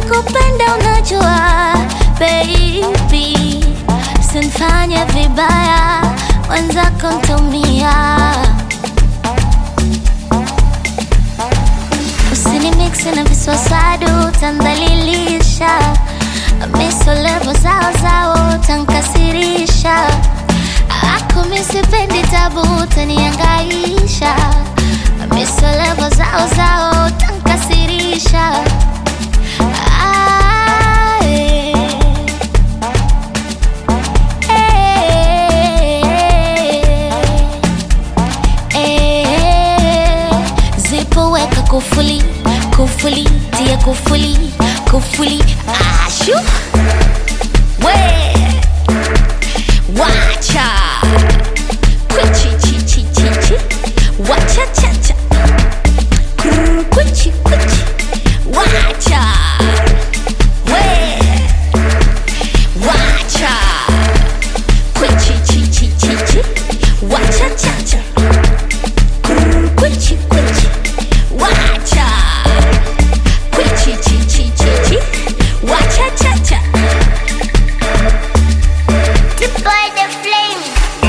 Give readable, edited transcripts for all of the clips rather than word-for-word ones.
nakupenda unajua baby, usinifanye vibaya, wenzako ntaumia. Usinimixi na viswaswadu, utandhalilisha. Miso levo zao, utankasirisha. Ako misipendi tabu, utaniangaisha. Miso levo zao, utankasirisha. Zipo weka kufuli, kufuli, tia kufuli, kufuli. Ashu we wacha kwichi chi chi chi chi wacha cha cha kwichi kwichi wacha we wacha kwichi chi chi chi chi wacha cha cha kwichi kwichi wacha kwichi chi chi chi chi wacha cha cha. Deploy the flame.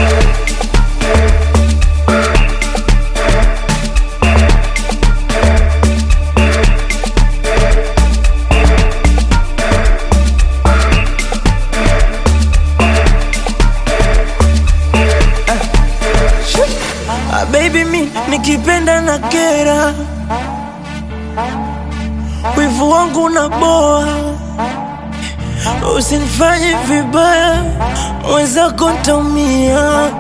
Baby mi nikipenda na kera, wivu wangu na boa. Usinifanye vibaya, wenzako ntaumia.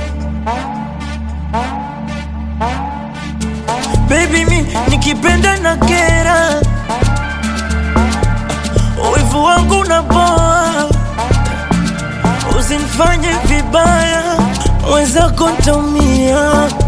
Baby mi nikipenda na kera, wivu wangu na boa. Usinifanye vibaya, wenzako ntaumia.